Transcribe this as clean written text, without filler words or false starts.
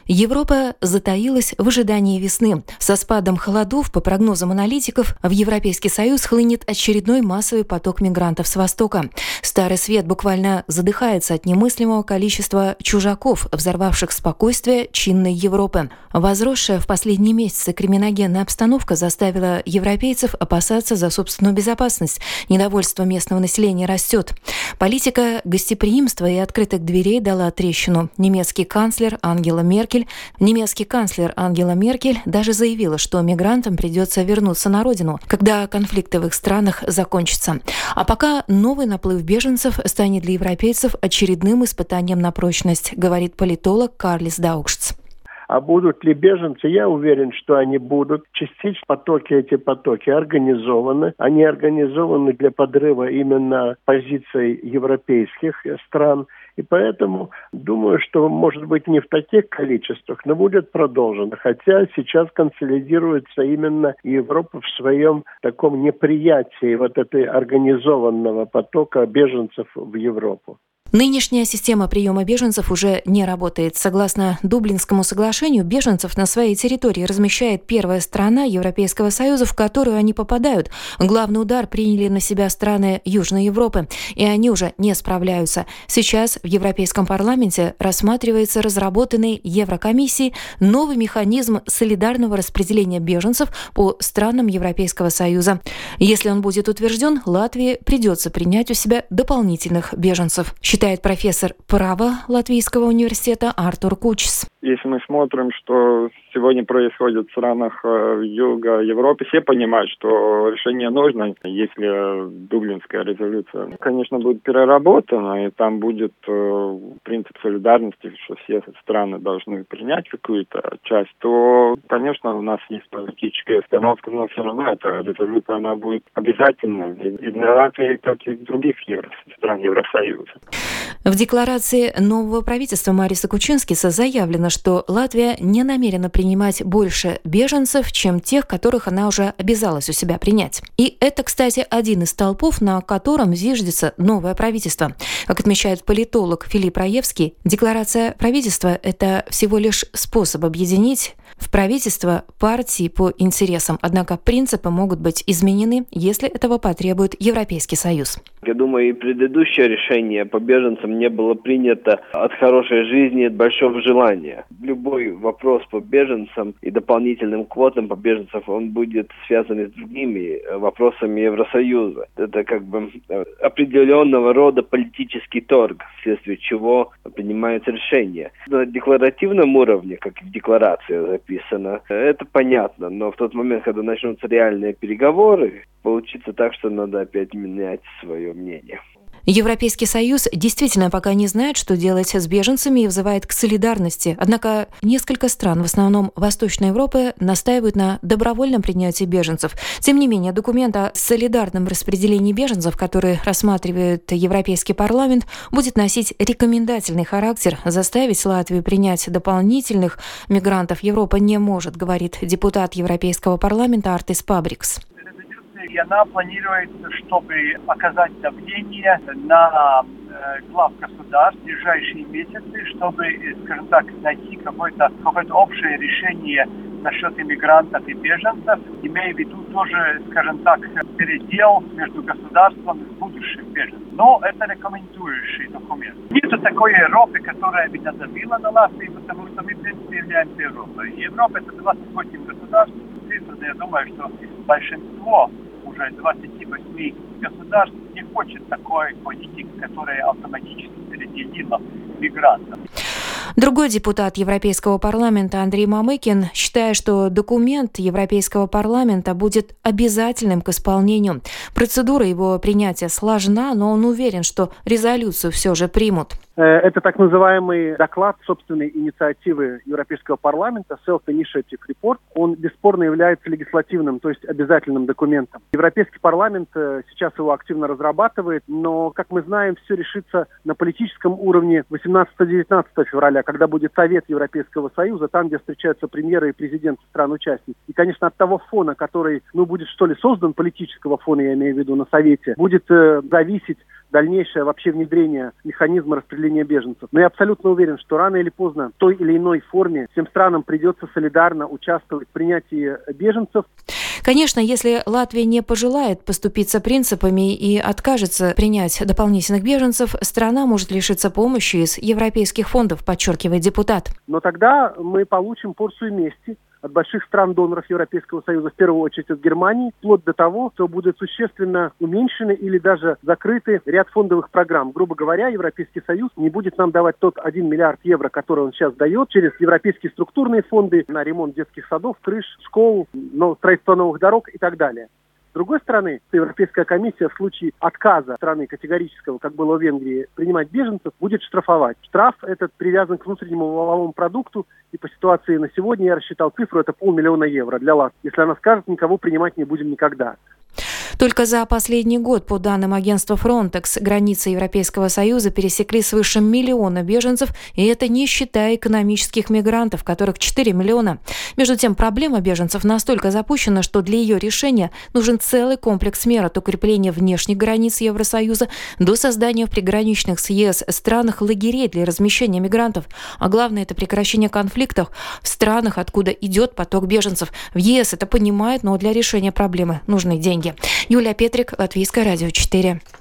Европа затаилась в ожидании весны. Со спадом холодов, по прогнозам аналитиков, в Европейский Союз хлынет очередной массовый поток мигрантов с Востока. Старый свет буквально задыхается от немыслимого количества чужаков, взорвавших спокойствие чинной Европы. Возросшая в последние месяцы криминогенная обстановка заставила европейцев опасаться за собственную безопасность. Недовольство местного населения растет. Политика гостеприимства и открытых дверей дала трещину. Немецкий канцлер Ангела Меркель даже заявила, что мигрантам придется вернуться на родину, когда конфликты в их странах закончатся. А пока новый наплыв беженцев станет для европейцев очередным испытанием на прочность, говорит политолог Карлис Даукшц. А будут ли беженцы? Я уверен, что они будут. Частично эти потоки организованы. Они организованы для подрыва именно позиций европейских стран. И поэтому думаю, что, может быть, не в таких количествах, но будет продолжено. Хотя сейчас консолидируется именно Европа в своем таком неприятии этой организованного потока беженцев в Европу. Нынешняя система приема беженцев уже не работает. Согласно Дублинскому соглашению, беженцев на своей территории размещает первая страна Европейского Союза, в которую они попадают. Главный удар приняли на себя страны Южной Европы, и они уже не справляются. Сейчас в Европейском парламенте рассматривается разработанный Еврокомиссией новый механизм солидарного распределения беженцев по странам Европейского Союза. Если он будет утвержден, Латвии придется принять у себя дополнительных беженцев, считает профессор права Латвийского университета Артур Кучис. Если мы смотрим, что сегодня происходит в странах Юга Европы, все понимают, что решение нужно, если Дублинская резолюция, конечно, будет переработана, и там будет принцип солидарности, что все страны должны принять какую-то часть, то, конечно, у нас есть политическая установка, но все равно эта резолюция, она будет обязательной и для Латвии, как и других стран Евросоюза. В декларации нового правительства Мариса Кучинскиса заявлено, что Латвия не намерена принимать больше беженцев, чем тех, которых она уже обязалась у себя принять. И это, кстати, один из столпов, на котором зиждется новое правительство. Как отмечает политолог Филипп Раевский, декларация правительства – это всего лишь способ объединить в правительство партии по интересам. Однако принципы могут быть изменены, если этого потребует Европейский Союз. Я думаю, и предыдущее решение по беженцам не было принято от хорошей жизни, от большого желания. Любой вопрос по беженцам и дополнительным квотам по беженцам, он будет связан с другими вопросами Евросоюза. Это определенного рода политический торг, вследствие чего принимаются решения. На декларативном уровне, как в декларации записано, это понятно, но в тот момент, когда начнутся реальные переговоры, получится так, что надо опять менять свое мнение. Европейский Союз действительно пока не знает, что делать с беженцами и взывает к солидарности. Однако несколько стран, в основном Восточной Европы, настаивают на добровольном принятии беженцев. Тем не менее, документ о солидарном распределении беженцев, который рассматривает Европейский парламент, будет носить рекомендательный характер. Заставить Латвию принять дополнительных мигрантов Европа не может, говорит депутат Европейского парламента Артис Пабрикс. И она планирует, чтобы оказать давление на глав государств в ближайшие месяцы, чтобы, скажем так, найти какое-то общее решение насчет иммигрантов и беженцев, имея в виду тоже, скажем так, передел между государством и будущим беженцев. Но это рекомендующий документ. Нет такой Европы, которая бы надавила на Латвию, потому что мы, в принципе, являемся Европой. И Европа – это 28 государств. Я думаю, что большинство уже 28 государств не хочет такой политики, которая автоматически переделила мигрантов. Другой депутат Европейского парламента Андрей Мамыкин считает, что документ Европейского парламента будет обязательным к исполнению. Процедура его принятия сложна, но он уверен, что резолюцию все же примут. Это так называемый доклад собственной инициативы Европейского парламента, Self-Initiative Report. Он бесспорно является легислативным, то есть обязательным документом. Европейский парламент сейчас его активно разрабатывает, но, как мы знаем, все решится на политическом уровне 18-19 февраля, когда будет Совет Европейского Союза, там, где встречаются премьеры и президенты стран-участниц. И, конечно, от того фона, который, будет, создан, политического фона, я имею в виду, на Совете, будет зависеть дальнейшее вообще внедрение механизма распределения беженцев. Но я абсолютно уверен, что рано или поздно в той или иной форме всем странам придется солидарно участвовать в принятии беженцев. Конечно, если Латвия не пожелает поступиться принципами и откажется принять дополнительных беженцев, страна может лишиться помощи из европейских фондов, подчеркивает депутат. Но тогда мы получим порцию мести от больших стран-доноров Европейского Союза, в первую очередь от Германии, вплоть до того, что будет существенно уменьшены или даже закрыты ряд фондовых программ. Грубо говоря, Европейский Союз не будет нам давать тот 1 миллиард евро, который он сейчас дает через европейские структурные фонды на ремонт детских садов, крыш, школ, строительство новых дорог и так далее. С другой стороны, Европейская комиссия в случае отказа страны категорического, как было в Венгрии, принимать беженцев, будет штрафовать. Штраф этот привязан к внутреннему валовому продукту, и по ситуации на сегодня я рассчитал цифру, это 500 000 евро для Латвии. Если она скажет, никого принимать не будем никогда. Только за последний год, по данным агентства Frontex, границы Европейского Союза пересекли свыше 1 миллиона беженцев, и это не считая экономических мигрантов, которых 4 миллиона. Между тем, проблема беженцев настолько запущена, что для ее решения нужен целый комплекс мер от укрепления внешних границ Евросоюза до создания в приграничных с ЕС странах лагерей для размещения мигрантов. А главное, это прекращение конфликтов в странах, откуда идет поток беженцев. В ЕС это понимают, но для решения проблемы нужны деньги. Юлия Петрик, Латвийское радио 4.